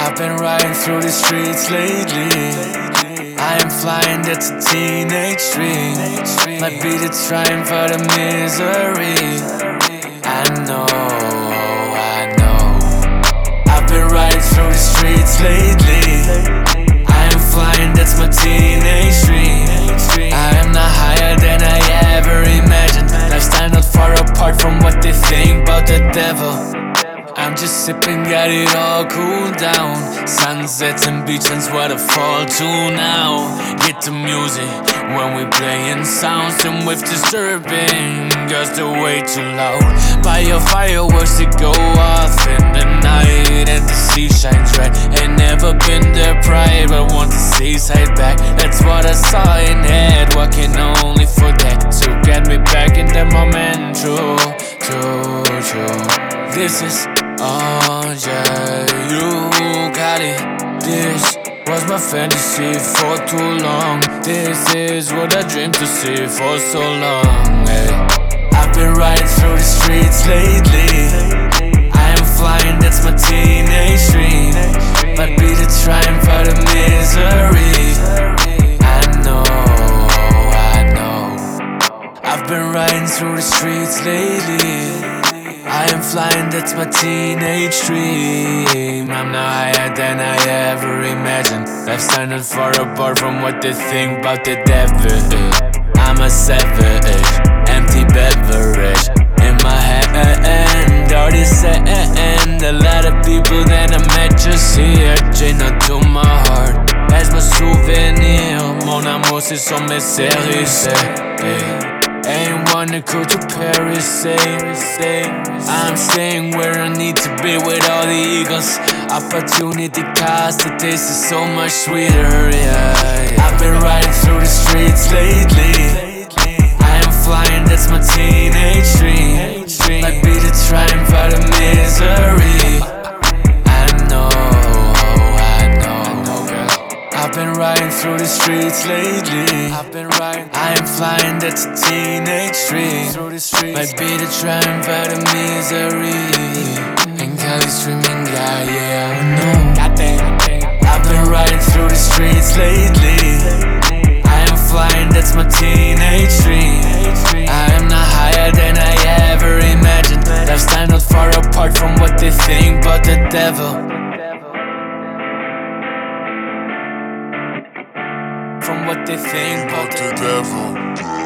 I've been riding through the streets lately. I am flying, that's a teenage dream. Might be the triumph for the misery. I know. I've been riding through the streets lately. I am flying, that's my teenage dream. I am not higher than I ever imagined. Lifestyle not far apart from what they think about the devil. I'm just sipping, got it all cooled down. Sunsets and beaches, what I fall to now. Get the music when we playing sounds and with disturbing. Girls, they're way too loud. By your fireworks that go off in the night, and the sea shines red. Ain't never been there prior, but want the seaside back. That's what I saw in head, walking only for that to get me back in the moment. True. This is you got it. This was my fantasy for too long. This is what I dreamed to see for so long. Hey. I've been riding through the streets lately. I am flying, that's my teenage dream. Might be the triumph for the misery. I know. I've been riding through the streets lately. I am flying, that's my teenage dream. I'm not higher than I ever imagined. Lifestyle not far apart from what they think about the devil. I'm a savage, empty beverage in my hand. Already sand. A lot of people that I met just here, chain to my heart as my souvenir. Mon amour, c'est sur mes séries. Ain't wanna go to Paris, say I'm staying where I need to be with all the eagles. Opportunity cost, the taste is so much sweeter, yeah. I've been riding through the streets lately. I am flying, that's my teenage dream. Might be the triumph for the misery. I know. I've been riding through the streets lately. I am flying, that's a teenage dream. Might be the triumph for the misery. And Cali streaming, yeah, I know. I've been riding through the streets lately. I am flying, that's my teenage dream. I am not higher than I ever imagined. Lifestyle not far apart from what they think about the devil. From what they think about the devil.